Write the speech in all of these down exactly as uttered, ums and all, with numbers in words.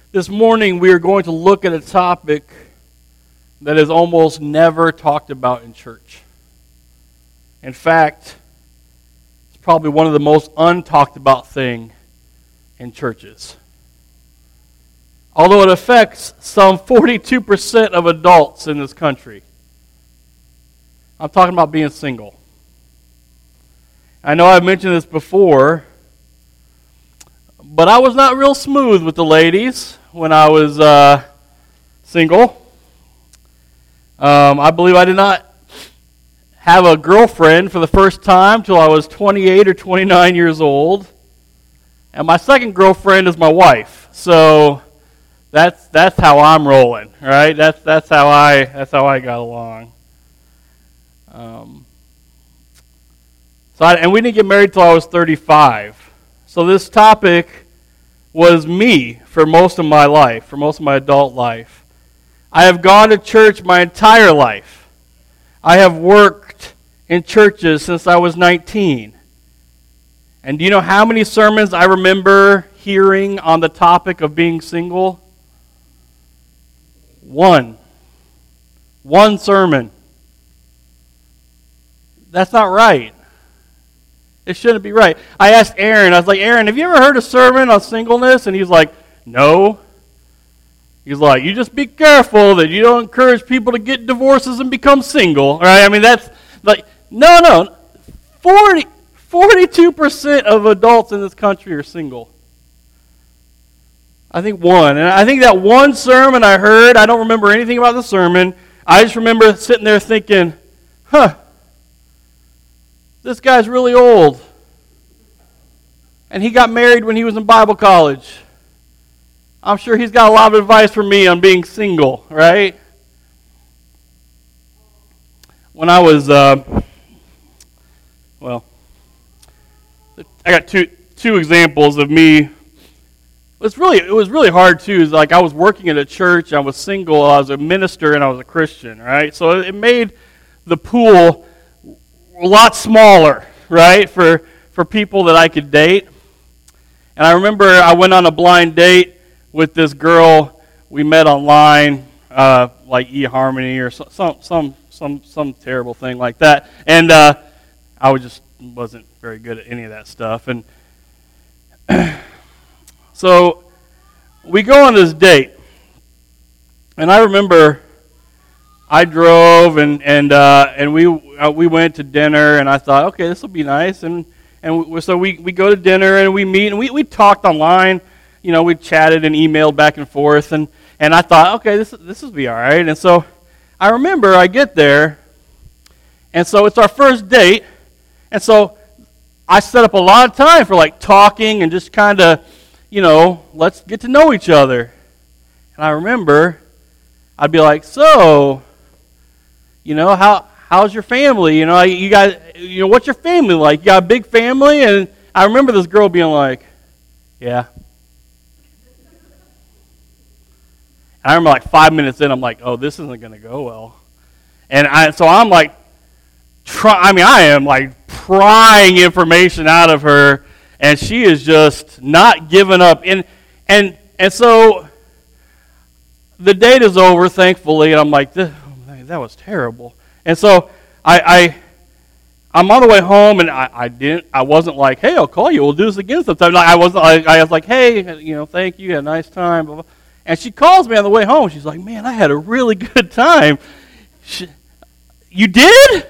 This morning we are going to look at a topic that is almost never talked about in church. In fact, it's probably one of the most untalked about things in churches. Although it affects some forty-two percent of adults in this country. I'm talking about being single. I know I've mentioned this before, but I was not real smooth with the ladies when I was uh, single. Um, I believe I did not have a girlfriend for the first time till I was twenty-eight or twenty-nine years old. And my second girlfriend is my wife. So that's that's how I'm rolling, right? That's that's how I that's how I got along. Um, so I, and we didn't get married till I was thirty-five. So this topic was me for most of my life, for most of my adult life. I have gone to church my entire life. I have worked in churches since I was nineteen. And do you know how many sermons I remember hearing on the topic of being single? One. One sermon. That's not right. It shouldn't be right. I asked Aaron, I was like, Aaron, have you ever heard a sermon on singleness? And he's like, no. He's like, you just be careful that you don't encourage people to get divorces and become single. Right? I mean, that's like, no, no. forty, forty-two percent of adults in this country are single. I think one. And I think that one sermon I heard, I don't remember anything about the sermon. I just remember sitting there thinking, huh, this guy's really old. And he got married when he was in Bible college. I'm sure he's got a lot of advice for me on being single, right? When I was, uh, well, I got two two examples of me. It was really it was really hard too. It's like I was working at a church, I was single, I was a minister, and I was a Christian, right? So it made the pool a lot smaller, right, for for people that I could date. And I remember I went on a blind date with this girl we met online, uh, like eHarmony or some some some some some terrible thing like that. And uh, I was just wasn't very good at any of that stuff. And so we go on this date, and I remember I drove and and uh, and we uh, we went to dinner, and I thought, okay, this will be nice, and and we, so we, we go to dinner and we meet, and we, we talked online, you know, we chatted and emailed back and forth, and, and I thought, okay, this this will be all right. And so I remember I get there, and so it's our first date, and so I set up a lot of time for like talking and just kind of, you know, let's get to know each other. And I remember I'd be like, so, you know, how how's your family? You know, you guys, you know, what's your family like? You got a big family? And I remember this girl being like, yeah. And I remember like five minutes in, I'm like, oh, this isn't going to go well. And I, so I'm like, try, I mean, I am like prying information out of her, and she is just not giving up. And and and so the date is over, thankfully, and I'm like, this, oh, man, that was terrible. And so I, I, I'm on the way home, and I, I didn't. I wasn't like, "Hey, I'll call you. We'll do this again sometime." Like, I wasn't. I, I was like, "Hey, you know, thank you. Had a nice time." Blah, blah. And she calls me on the way home. She's like, "Man, I had a really good time." She, you did?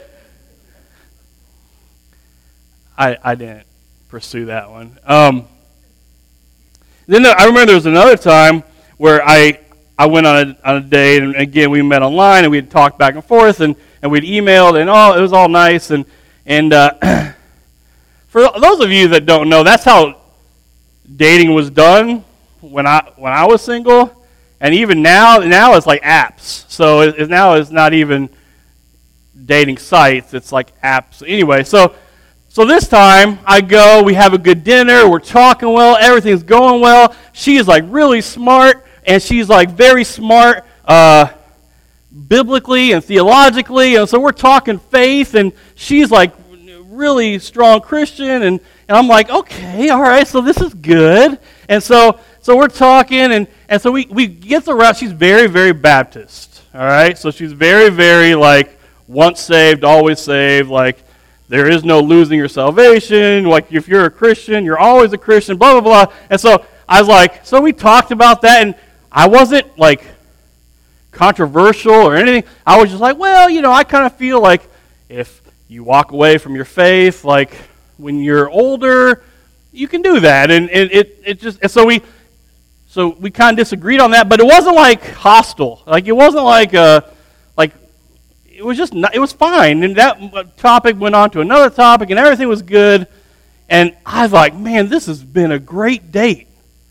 I I didn't pursue that one. Um, then I remember there was another time where I I went on a on a date, and again we met online, and we had talked back and forth, and. And we'd emailed, and all it was all nice. And and uh, for those of you that don't know, that's how dating was done when I when I was single. And even now, now it's like apps. So it, it now it's not even dating sites; it's like apps. Anyway, so so this time I go, we have a good dinner, we're talking well, everything's going well. She is like really smart, and she's like very smart. Uh, biblically and theologically, and so we're talking faith, and she's like really strong Christian, and, and I'm like, okay, all right, so this is good. And so so we're talking, and And so we, we get around, she's very, very Baptist, all right? So she's very, very, like, once saved, always saved, like, there is no losing your salvation, like, if you're a Christian, you're always a Christian, blah, blah, blah. And so I was like, so we talked about that, and I wasn't, like, controversial or anything. I was just like, well, you know, I kind of feel like if you walk away from your faith, like, when you're older, you can do that. And, and it, it just, and so we, so we kind of disagreed on that, but it wasn't like hostile. Like, it wasn't like, uh, like, it was just, not, it was fine. And that topic went on to another topic, and everything was good. And I was like, man, this has been a great date.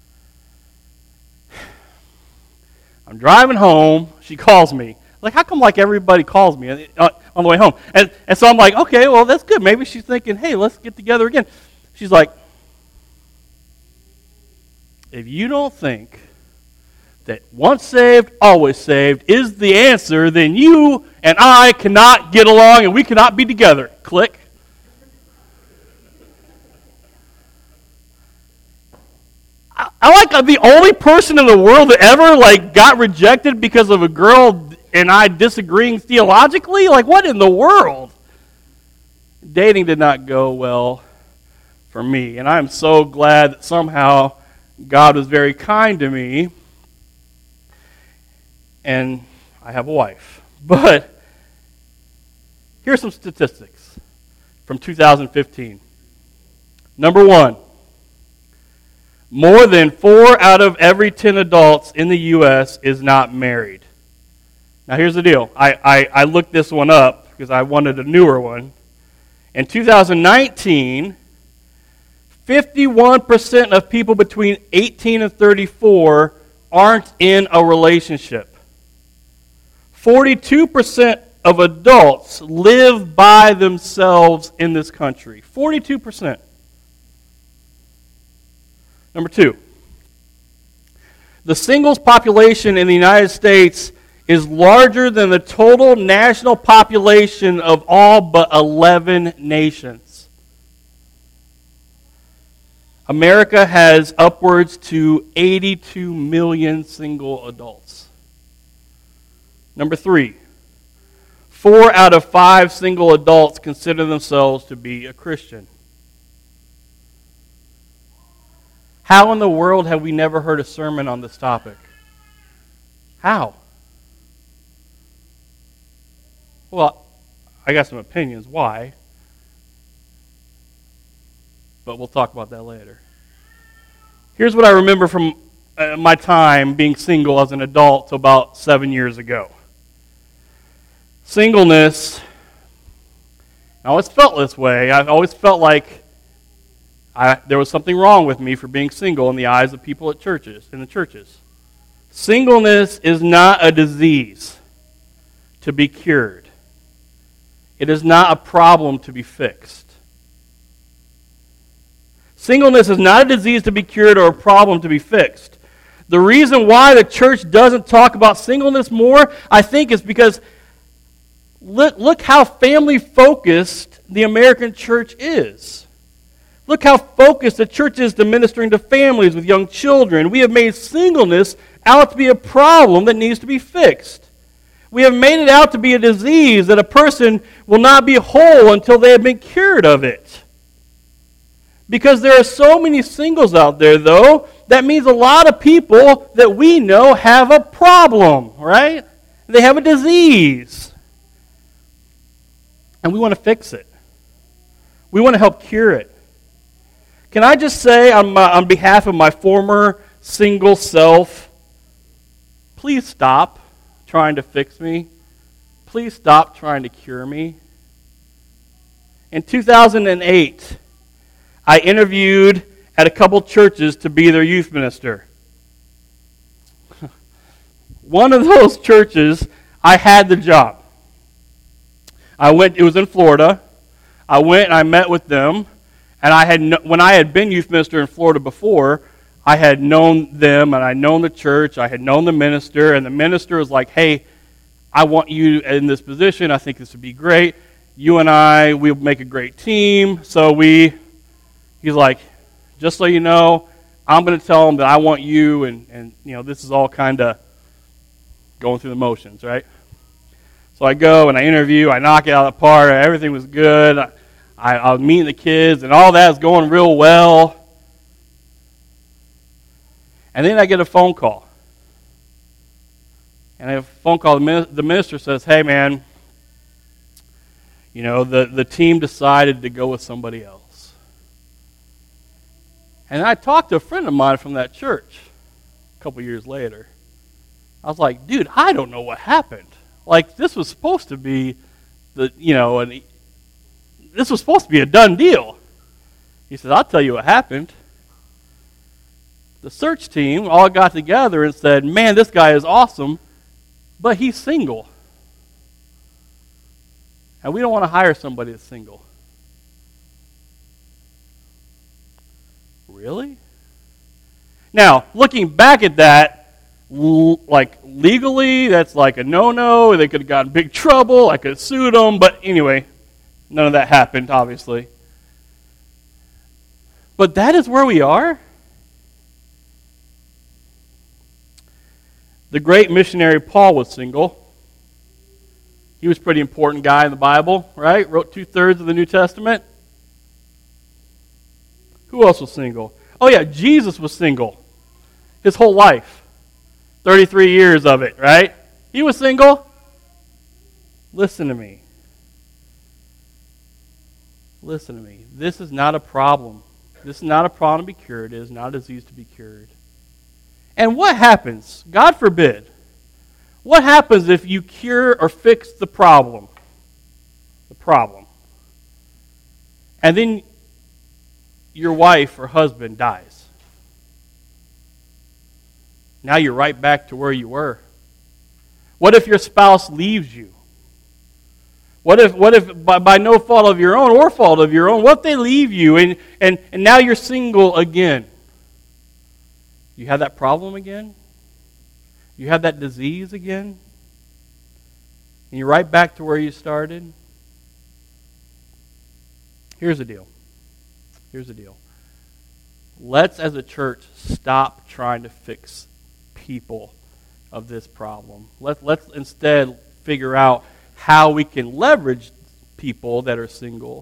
I'm driving home. She calls me. Like, how come like everybody calls me on the way home? And, and so I'm like, okay, well, that's good. Maybe she's thinking, hey, let's get together again. She's like, if you don't think that once saved, always saved is the answer, then you and I cannot get along and we cannot be together. Click. I, I like I'm the only person in the world that ever like got rejected because of a girl and I disagreeing theologically? Like, what in the world? Dating did not go well for me, and I'm so glad that somehow God was very kind to me, and I have a wife. But here's some statistics from two thousand fifteen. Number one, more than four out of every ten adults in the U S is not married. Now here's the deal. I, I, I looked this one up because I wanted a newer one. In two thousand nineteen, fifty-one percent of people between eighteen and thirty-four aren't in a relationship. forty-two percent of adults live by themselves in this country. forty-two percent. Number two, the singles population in the United States is larger than the total national population of all but eleven nations. America has upwards to eighty-two million single adults. Number three, four out of five single adults consider themselves to be a Christian. How in the world have we never heard a sermon on this topic? How? Well, I got some opinions why, but we'll talk about that later. Here's what I remember from uh, my time being single as an adult till about seven years ago. Singleness, I always felt this way. I've always felt like I, there was something wrong with me for being single in the eyes of people at churches, in the churches. Singleness is not a disease to be cured. It is not a problem to be fixed. Singleness is not a disease to be cured or a problem to be fixed. The reason why the church doesn't talk about singleness more, I think, is because look, look how family-focused the American church is. Look how focused the church is to ministering to families with young children. We have made singleness out to be a problem that needs to be fixed. We have made it out to be a disease that a person will not be whole until they have been cured of it. Because there are so many singles out there, though, that means a lot of people that we know have a problem, right? They have a disease. And we want to fix it. We want to help cure it. Can I just say on, my, on behalf of my former single self, please stop trying to fix me. Please stop trying to cure me. In two thousand eight, I interviewed at a couple churches to be their youth minister. One of those churches, I had the job. I went, it was in Florida. I went and I met with them. And I had, no, when I had been youth minister in Florida before, I had known them and I had known the church. I had known the minister, and the minister was like, "Hey, I want you in this position. I think this would be great. You and I, we'll make a great team." So we, he's like, "Just so you know, I'm going to tell them that I want you, and, and you know, this is all kind of going through the motions, right? So I go and I interview, I knock it out of the park, everything was good. I, I, I was meeting the kids, and all that is going real well. And then I get a phone call. And I have a phone call, the minister says, hey man, you know, the, the team decided to go with somebody else. And I talked to a friend of mine from that church a couple years later. I was like, dude, I don't know what happened. Like, this was supposed to be, the you know, and this was supposed to be a done deal. He said, I'll tell you what happened. The search team all got together and said, man, this guy is awesome, but he's single. And we don't want to hire somebody that's single. Really? Now, looking back at that, l- like legally, that's like a no-no. They could have gotten in big trouble. I could have sued them. But anyway, none of that happened, obviously. But that is where we are. The great missionary Paul was single. He was a pretty important guy in the Bible, right? Wrote two-thirds of the New Testament. Who else was single? Oh yeah, Jesus was single. His whole life. thirty-three years of it, right? He was single. Listen to me. Listen to me. This is not a problem. This is not a problem to be cured. It is not a disease to be cured. And what happens? God forbid. What happens if you cure or fix the problem? The problem. And then your wife or husband dies. Now you're right back to where you were. What if your spouse leaves you? What if what if by, by no fault of your own or fault of your own, what if they leave you and, and, and now you're single again? You have that problem again? You have that disease again? And you're right back to where you started? Here's the deal. Here's the deal. Let's, as a church, stop trying to fix people of this problem. Let, let's instead figure out how we can leverage people that are single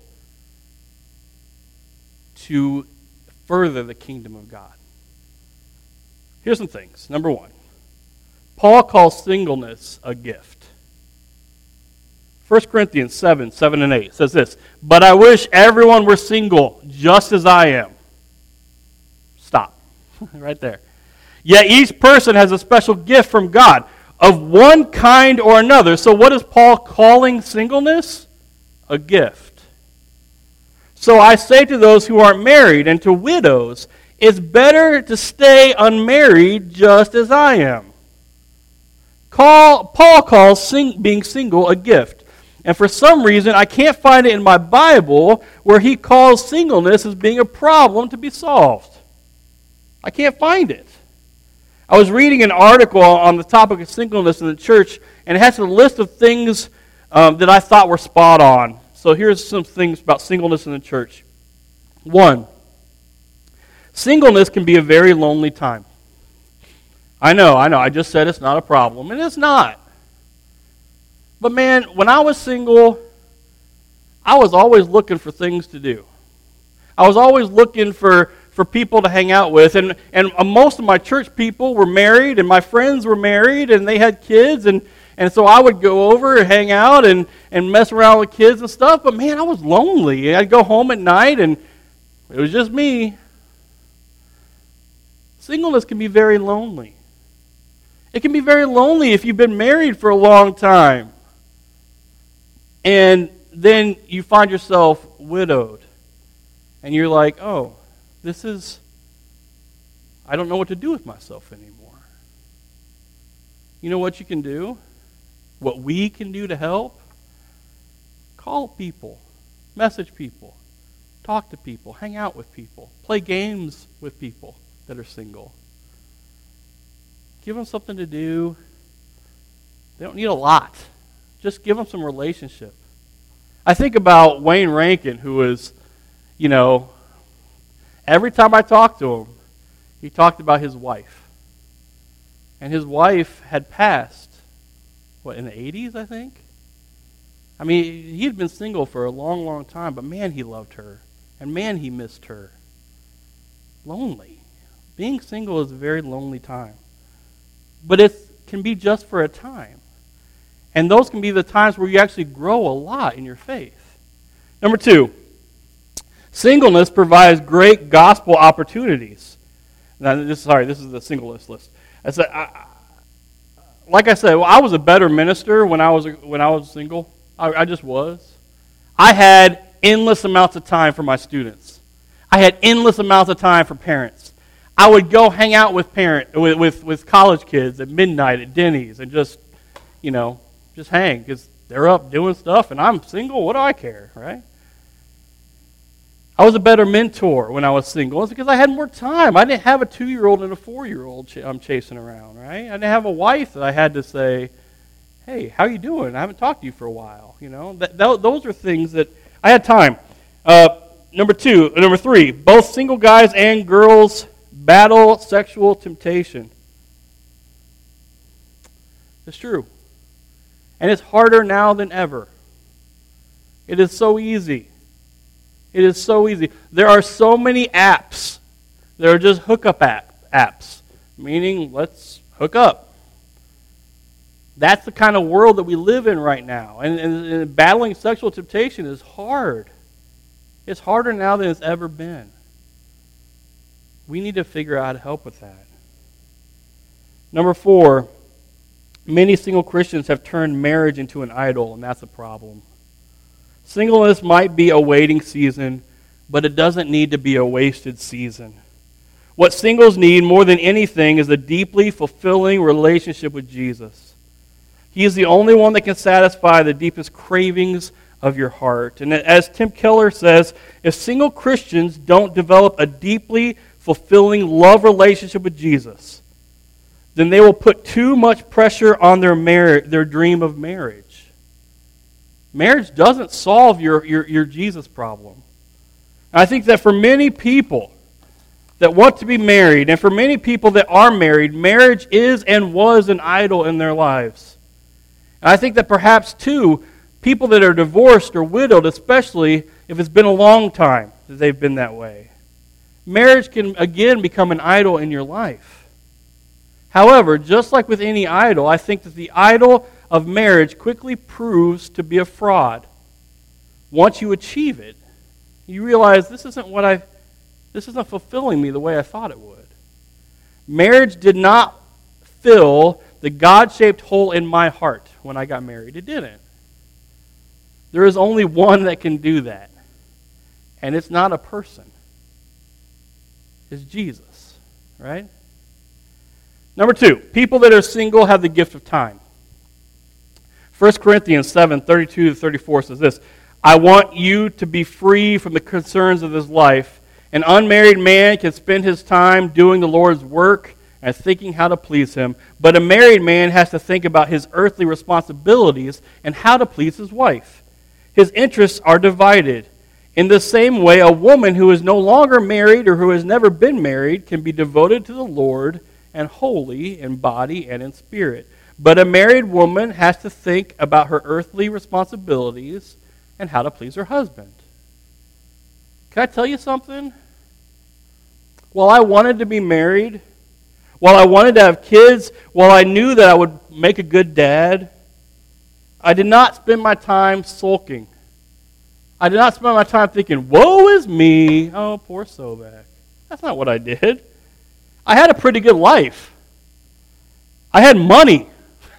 to further the kingdom of God. Here's some things. Number one, Paul calls singleness a gift. First Corinthians seven, seven and eight says this, but I wish everyone were single, just as I am. Stop. Right there. Yet each person has a special gift from God, of one kind or another. So what is Paul calling singleness? A gift. So I say to those who aren't married and to widows, it's better to stay unmarried just as I am. Call, Paul calls sing, being single a gift. And for some reason, I can't find it in my Bible where he calls singleness as being a problem to be solved. I can't find it. I was reading an article on the topic of singleness in the church, and it has a list of things um, that I thought were spot on. So here's some things about singleness in the church. One, singleness can be a very lonely time. I know, I know, I just said it's not a problem, and it's not. But man, when I was single, I was always looking for things to do. I was always looking for, for people to hang out with, and, and most of my church people were married, and my friends were married, and they had kids, and, and so I would go over and hang out and, and mess around with kids and stuff, but man, I was lonely. I'd go home at night, and it was just me. Singleness can be very lonely. It can be very lonely if you've been married for a long time. And then you find yourself widowed. And you're like, oh, this is, I don't know what to do with myself anymore. You know what you can do? What we can do to help? Call people. Message people. Talk to people. Hang out with people. Play games with people that are single. Give them something to do. They don't need a lot. Just give them some relationship. I think about Wayne Rankin, who is, you know, every time I talk to him, he talked about his wife. And his wife had passed, what, in the eighties, I think? I mean, he had been single for a long, long time, but man, he loved her. And man, he missed her. Lonely. Being single is a very lonely time. But it can be just for a time. And those can be the times where you actually grow a lot in your faith. Number two, singleness provides great gospel opportunities. Now, this, sorry, this is the singleness list. I said, I, like I said, well, I was a better minister when I was when I was single. I, I just was. I had endless amounts of time for my students. I had endless amounts of time for parents. I would go hang out with parent with with, with college kids at midnight at Denny's and just, you know, just hang because they're up doing stuff and I'm single. What do I care, right? I was a better mentor when I was single. It's because I had more time. I didn't have a two-year-old and a four-year-old ch- I'm chasing around, right? I didn't have a wife that I had to say, hey, how you doing? I haven't talked to you for a while. You know, that, that, those are things that I had time. Uh, number two, uh, number three, both single guys and girls battle sexual temptation. It's true. And it's harder now than ever. It is so easy. It is so easy. There are so many apps. There are just hookup app, apps, meaning let's hook up. That's the kind of world that we live in right now. And, and, and battling sexual temptation is hard. It's harder now than it's ever been. We need to figure out how to help with that. Number four, many single Christians have turned marriage into an idol, and that's a problem. Singleness might be a waiting season, but it doesn't need to be a wasted season. What singles need more than anything is a deeply fulfilling relationship with Jesus. He is the only one that can satisfy the deepest cravings of your heart. And as Tim Keller says, if single Christians don't develop a deeply fulfilling love relationship with Jesus, then they will put too much pressure on their mar- their dream of marriage. Marriage doesn't solve your, your, your Jesus problem. And I think that for many people that want to be married, and for many people that are married, marriage is and was an idol in their lives. And I think that perhaps, too, people that are divorced or widowed, especially if it's been a long time that they've been that way, marriage can, again, become an idol in your life. However, just like with any idol, I think that the idol of marriage quickly proves to be a fraud. Once you achieve it, you realize this isn't what I, this isn't fulfilling me the way I thought it would. Marriage did not fill the God-shaped hole in my heart when I got married. It didn't. There is only one that can do that. And it's not a person. It's Jesus, right? Number two, people that are single have the gift of time. First Corinthians seven, thirty-two to thirty-four says this, I want you to be free from the concerns of this life. An unmarried man can spend his time doing the Lord's work and thinking how to please Him, but a married man has to think about his earthly responsibilities and how to please his wife. His interests are divided. In the same way, a woman who is no longer married or who has never been married can be devoted to the Lord and holy in body and in spirit. But a married woman has to think about her earthly responsibilities and how to please her husband. Can I tell you something? While I wanted to be married, while I wanted to have kids, while I knew that I would make a good dad, I did not spend my time sulking. I did not spend my time thinking, woe is me. Oh, poor Sobek. That's not what I did. I had a pretty good life. I had money.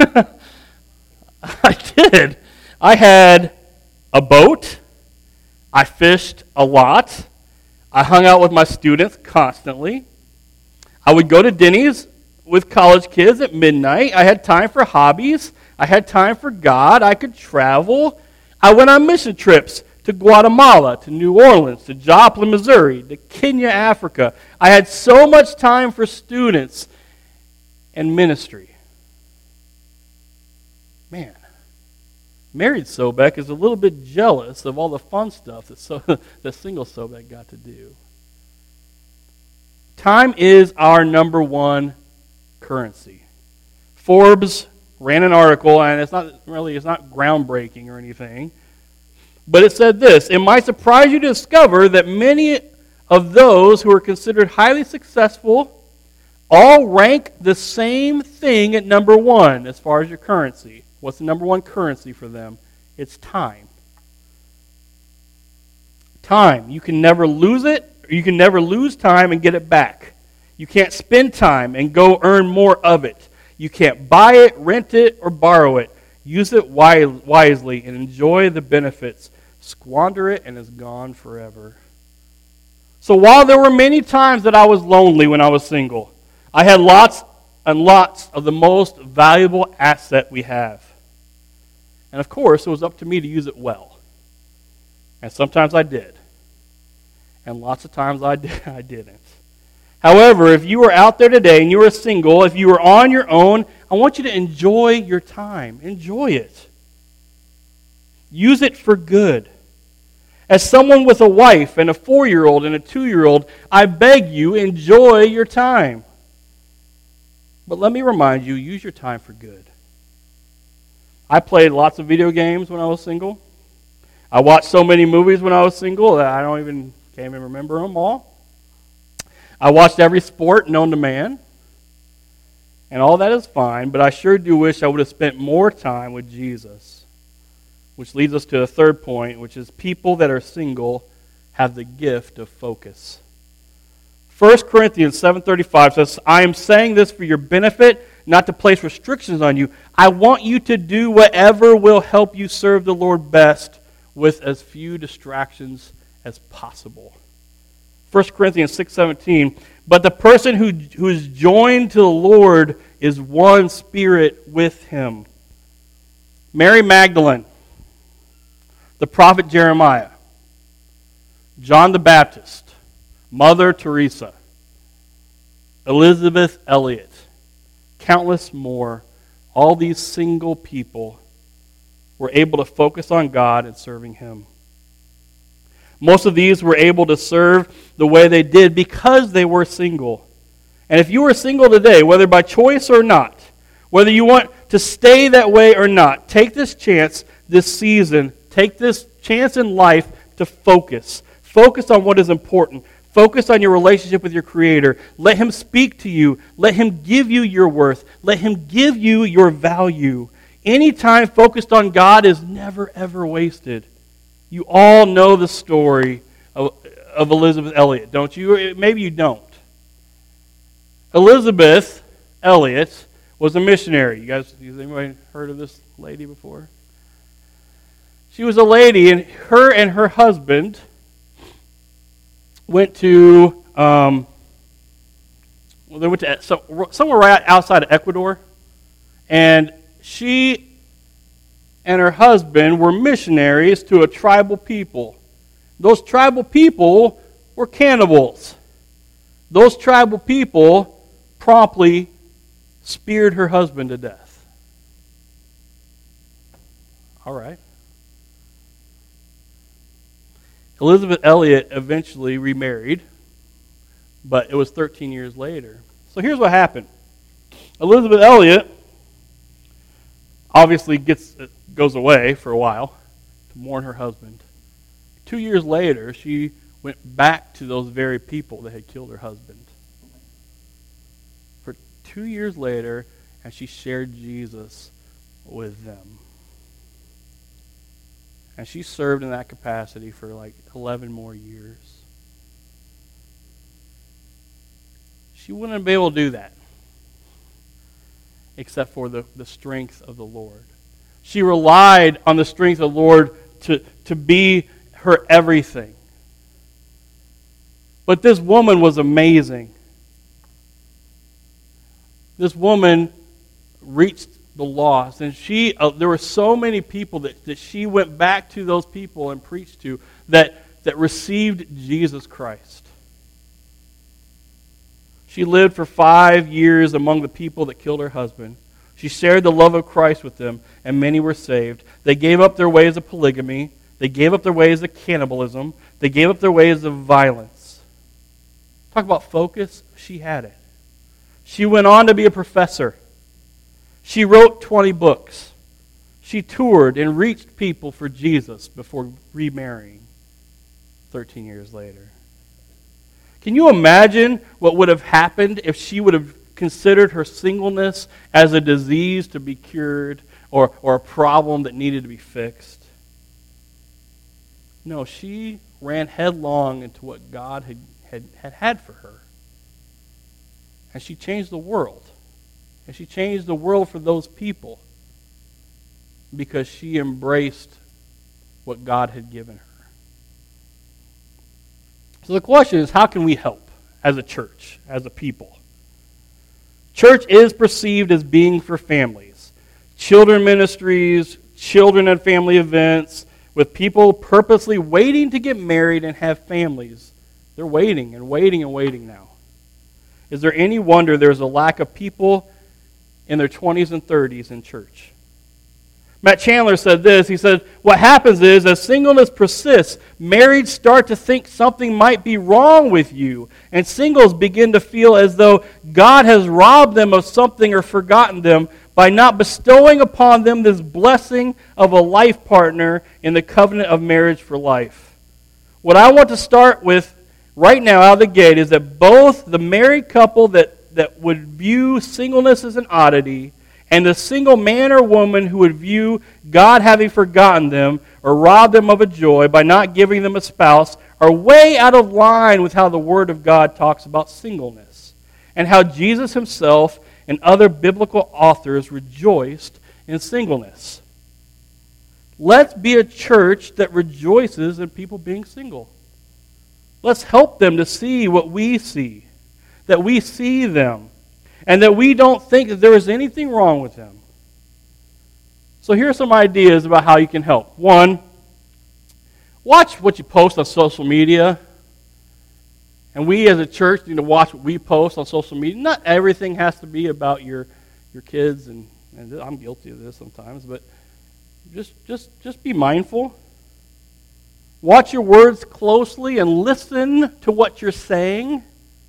I did. I had a boat. I fished a lot. I hung out with my students constantly. I would go to Denny's with college kids at midnight. I had time for hobbies. I had time for God. I could travel. I went on mission trips to Guatemala, to New Orleans, to Joplin, Missouri, to Kenya, Africa. I had so much time for students and ministry. Man, married Sobek is a little bit jealous of all the fun stuff that, so, that single Sobek got to do. Time is our number one currency. Forbes ran an article, and it's not really, it's not groundbreaking or anything, but it said this: it might surprise you to discover that many of those who are considered highly successful all rank the same thing at number one as far as your currency. What's the number one currency for them? It's time. Time. You can never lose it. You can never lose time and get it back. You can't spend time and go earn more of it. You can't buy it, rent it, or borrow it. Use it wisely and enjoy the benefits. Squander it and it's gone forever. So while there were many times that I was lonely when I was single, I had lots and lots of the most valuable asset we have. And of course, it was up to me to use it well. And sometimes I did. And lots of times I, did, I didn't. However, if you are out there today and you are single, if you are on your own, I want you to enjoy your time. Enjoy it. Use it for good. As someone with a wife and a four-year-old and a two-year-old, I beg you, enjoy your time. But let me remind you, use your time for good. I played lots of video games when I was single. I watched so many movies when I was single that I don't even can't even remember them all. I watched every sport known to man. And all that is fine, but I sure do wish I would have spent more time with Jesus. Which leads us to a third point, which is people that are single have the gift of focus. First Corinthians seven thirty-five says, I am saying this for your benefit, not to place restrictions on you. I want you to do whatever will help you serve the Lord best with as few distractions as possible. First Corinthians six seventeen, but the person who, who is joined to the Lord is one spirit with him. Mary Magdalene, the prophet Jeremiah, John the Baptist, Mother Teresa, Elizabeth Elliot, countless more, all these single people were able to focus on God and serving Him. Most of these were able to serve the way they did because they were single. And if you are single today, whether by choice or not, whether you want to stay that way or not, take this chance this season, take this chance in life to focus. Focus on what is important. Focus on your relationship with your Creator. Let Him speak to you. Let Him give you your worth. Let Him give you your value. Any time focused on God is never, ever wasted. You all know the story of, of Elizabeth Elliot, don't you? Maybe you don't. Elizabeth Elliot was a missionary. You guys, has anybody heard of this lady before? She was a lady, and her and her husband went to, um, well, they went to so, somewhere right outside of Ecuador, and she and her husband were missionaries to a tribal people. Those tribal people were cannibals. Those tribal people promptly speared her husband to death. All right. Elizabeth Elliot eventually remarried, but it was thirteen years later. So here's what happened. Elizabeth Elliot obviously gets goes away for a while to mourn her husband. Two years later, she went back to those very people that had killed her husband. For two years later, and she shared Jesus with them. And she served in that capacity for like eleven more years. She wouldn't be able to do that except for the, the strength of the Lord. She relied on the strength of the Lord to, to be her everything. But this woman was amazing. This woman reached the lost, and she uh, there were so many people that, that she went back to those people and preached to that, that received Jesus Christ. She lived for five years among the people that killed her husband. She shared the love of Christ with them, and many were saved. They gave up their ways of polygamy. They gave up their ways of cannibalism. They gave up their ways of violence. Talk about focus. she had it. She went on to be a professor. She wrote twenty books. She toured and reached people for Jesus before remarrying thirteen years later. Can you imagine what would have happened if she would have considered her singleness as a disease to be cured or, or a problem that needed to be fixed? No, she ran headlong into what God had, had, had had for her. And she changed the world. And she changed the world for those people because she embraced what God had given her. So the question is, how can we help as a church, as a people? Church is perceived as being for families. Children ministries, children and family events, with people purposely waiting to get married and have families. They're waiting and waiting and waiting now. Is there any wonder there's a lack of people in their twenties and thirties in church? Matt Chandler said this. He said, what happens is, as singleness persists, marrieds start to think something might be wrong with you, and singles begin to feel as though God has robbed them of something or forgotten them by not bestowing upon them this blessing of a life partner in the covenant of marriage for life. What I want to start with right now out of the gate is that both the married couple that, that would view singleness as an oddity and the single man or woman who would view God having forgotten them or robbed them of a joy by not giving them a spouse are way out of line with how the Word of God talks about singleness and how Jesus himself and other biblical authors rejoiced in singleness. Let's be a church that rejoices in people being single. Let's help them to see what we see, that we see them, and that we don't think that there is anything wrong with them. So here are some ideas about how you can help. One, watch what you post on social media. And we as a church need to watch what we post on social media. Not everything has to be about your, your kids, and, and I'm guilty of this sometimes, but just, just, just be mindful. Watch your words closely and listen to what you're saying.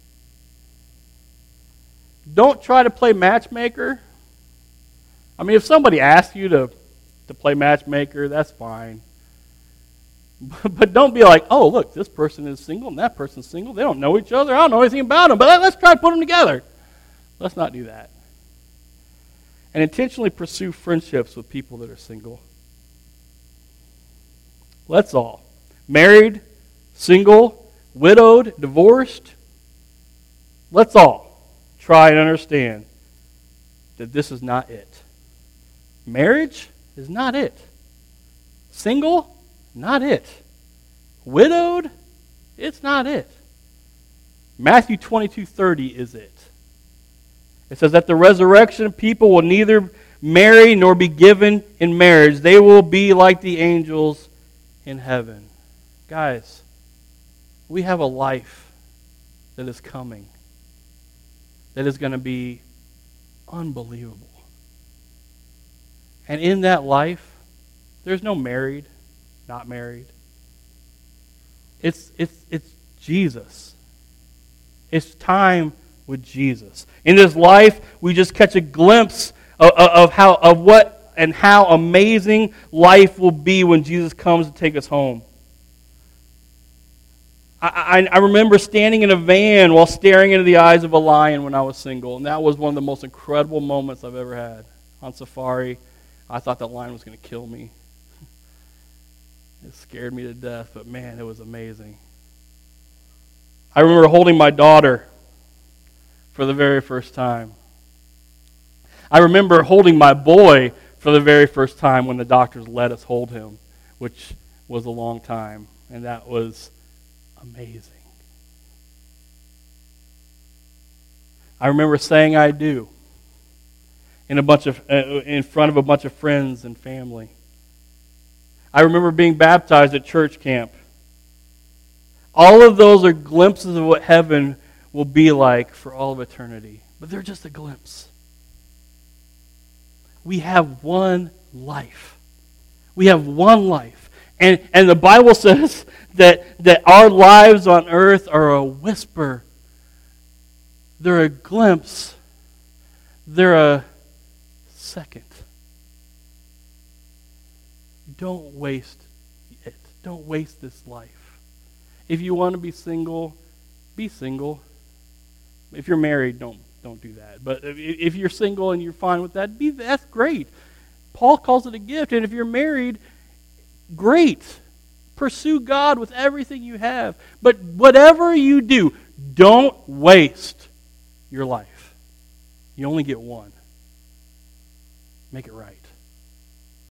Don't try to play matchmaker. I mean, if somebody asks you to, to play matchmaker, that's fine. But don't be like, oh, look, this person is single and that person's single. They don't know each other. I don't know anything about them, but let's try to put them together. Let's not do that. And intentionally pursue friendships with people that are single. Let's all. Married, single, widowed, divorced. Let's all try and understand that this is not it. Marriage is not it. Single, not it. Widowed, it's not it. Matthew twenty-two thirty is it. It says, at the resurrection, people will neither marry nor be given in marriage. They will be like the angels in heaven. Guys, we have a life that is coming that is going to be unbelievable. And in that life, there's no married, not married. It's, it's, it's Jesus. It's time with Jesus. In this life, we just catch a glimpse of, of how of what and how amazing life will be when Jesus comes to take us home. I, I, I remember standing in a van while staring into the eyes of a lion when I was single, and that was one of the most incredible moments I've ever had. On safari, I thought that lion was going to kill me. It scared me to death, but man, it was amazing. I remember holding my daughter for the very first time. I remember holding my boy for the very first time when the doctors let us hold him, which was a long time, and that was amazing. I remember saying I do in a bunch of uh, in front of a bunch of friends and family. I remember being baptized at church camp. All of those are glimpses of what heaven will be like for all of eternity. But they're just a glimpse. We have one life. We have one life. And, and the Bible says that, that our lives on earth are a whisper They're a glimpse. They're a second. Don't waste it. Don't waste this life. If you want to be single, be single. If you're married, don't don't do that. But if you're single and you're fine with that, be that's great. Paul calls it a gift. And if you're married, great. Pursue God with everything you have. But whatever you do, don't waste your life. You only get one. Make it right.